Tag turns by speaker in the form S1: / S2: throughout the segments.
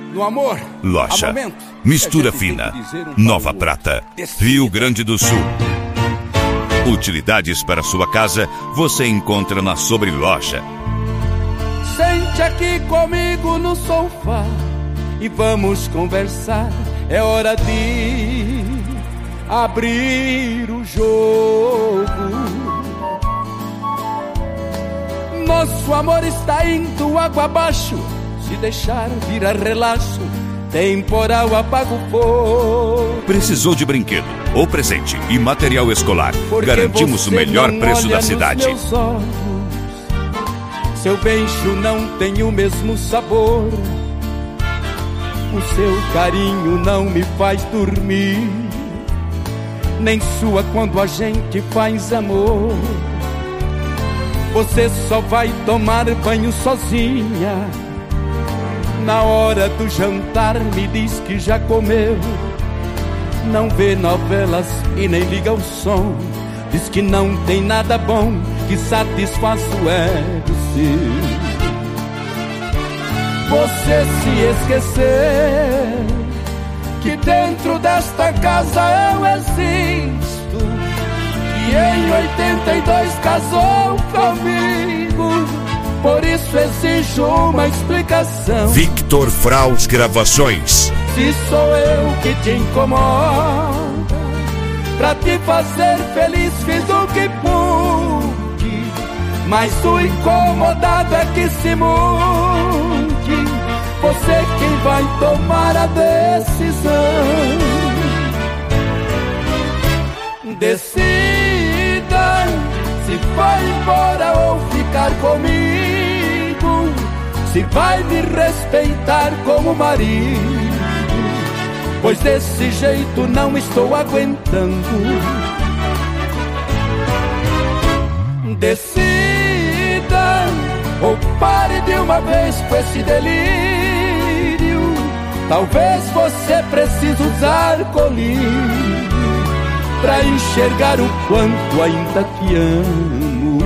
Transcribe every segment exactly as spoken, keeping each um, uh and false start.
S1: No amor,
S2: Loja, mistura fina, Nova Prata, Rio Grande do Sul. Utilidades para sua casa você encontra na Sobreloja.
S1: Sente aqui comigo no sofá e vamos conversar. É hora de abrir o jogo. Nosso amor está indo água abaixo. Se deixar virar relaxo, temporal apaga o fogo.
S2: Precisou de brinquedo ou presente e material escolar?
S1: Porque
S2: garantimos o melhor preço da cidade.
S1: Meus olhos, seu beijo não tem o mesmo sabor. O seu carinho não me faz dormir, nem sua quando a gente faz amor. Você só vai tomar banho sozinha. Na hora do jantar me diz que já comeu. Não vê novelas e nem liga o som. Diz que não tem nada bom que satisfaça o ego seu. Você se esqueceu que dentro desta casa eu existo, e em oitenta e dois casou comigo. Por isso exijo uma explicação.
S2: Victor Fraus Gravações.
S1: Se sou eu que te incomoda, pra te fazer feliz fiz o que pude, mas o incomodado é que se mude. Você quem vai tomar a decisão. Decida se vai embora ou ficar comigo, se vai me respeitar como marido, pois desse jeito não estou aguentando. Decida ou pare de uma vez com esse delírio. Talvez você precise usar colírio pra enxergar o quanto ainda te amo.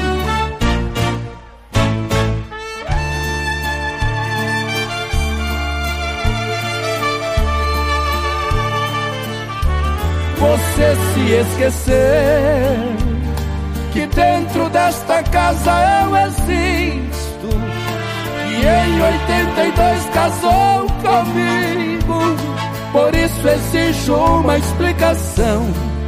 S1: Você se esqueceu que dentro desta casa eu existo, e em oitenta e dois casou comigo. Por isso exijo uma explicação.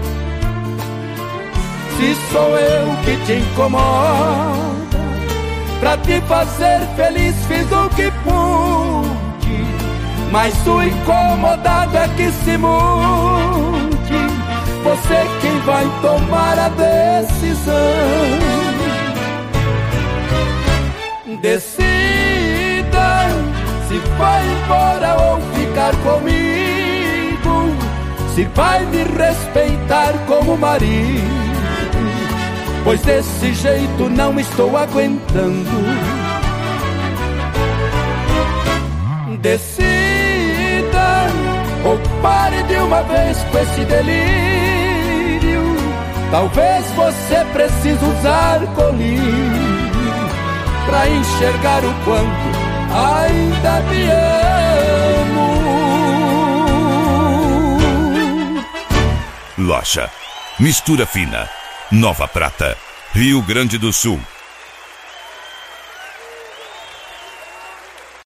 S1: Se sou eu que te incomoda, pra te fazer feliz fiz o que pude, mas o incomodado é que se mude. Você quem vai tomar a decisão. Decida se vai embora ou ficar comigo, se vai me respeitar como marido, pois desse jeito não estou aguentando. Decida ou pare de uma vez com esse delírio. Talvez você precise usar colírio pra enxergar o quanto ainda me amo.
S2: Loja, mistura fina, Nova Prata, Rio Grande do Sul.